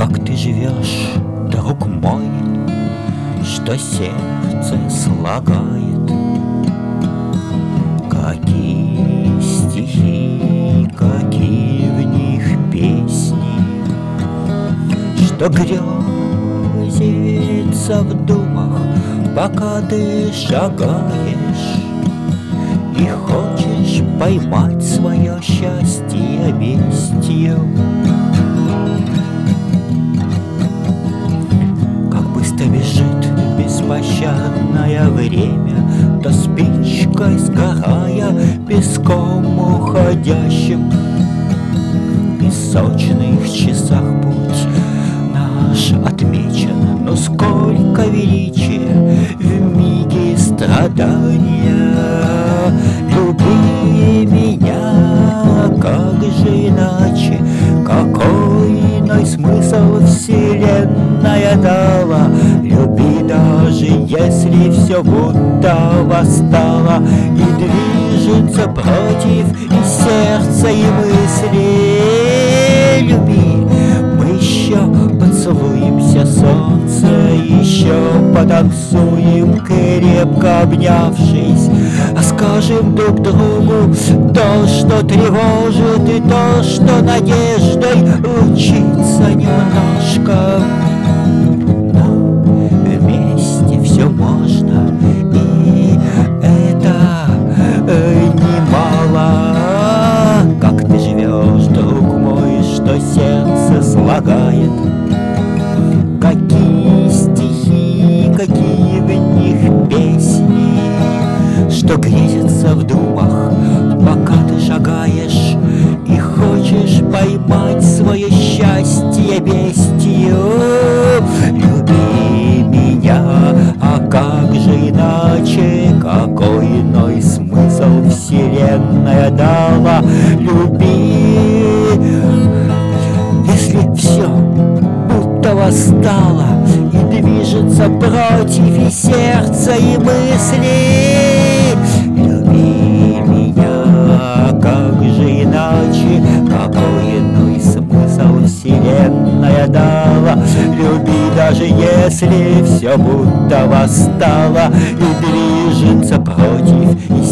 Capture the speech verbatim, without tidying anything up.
Как ты живешь, друг мой, что сердце слагает? Какие стихи, какие в них песни, что грезится в думах, пока ты шагаешь и хочешь поймать свое счастье вестью. Как быстро бежит беспощадное время, то спичкой сгорая песком уходящим. В песочных часах путь наш отмечен, но сколько величия в миге страдания. Люби меня, как же иначе, какой иной смысл вселенная дала. Люби, даже если все будто восстало и движется против и сердца, и мысли. Люби, мы еще поцелуемся, солнце, еще потанцуем, крепко обнявшись, а скажем друг другу то, что тревожит, и то, что надеждой лучится немножко. Но вместе все можно, и это э, немало. Как ты живешь, друг мой, что сердце слагает? Какие стихи, какие в них песни, что грезится в думах, пока ты шагаешь и хочешь поймать свое счастье вестью. Люби меня, а как же иначе, какой иной смысл вселенная дала. Люби, если все будто восстало и движется против и сердца, и мысли. Люби меня, как же иначе, какой иной смысл вселенная дала. Люби, даже если все будто восстало и движется против и